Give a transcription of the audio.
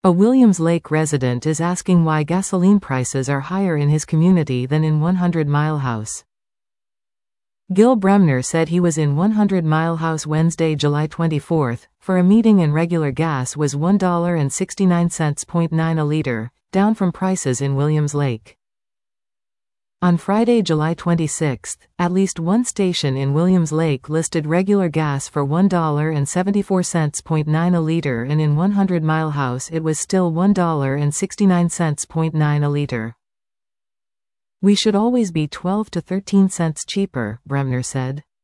A Williams Lake resident is asking why gasoline prices are higher in his community than in 100 Mile House. Gil Bremner said he was in 100 Mile House Wednesday, July 24, for a meeting and regular gas was $1.69.9 a liter, down from prices in Williams Lake. On Friday, July 26, at least one station in Williams Lake listed regular gas for $1.74.9 a liter, and in 100 Mile House it was still $1.69.9 a liter. "We should always be 12 to 13 cents cheaper," Bremner said.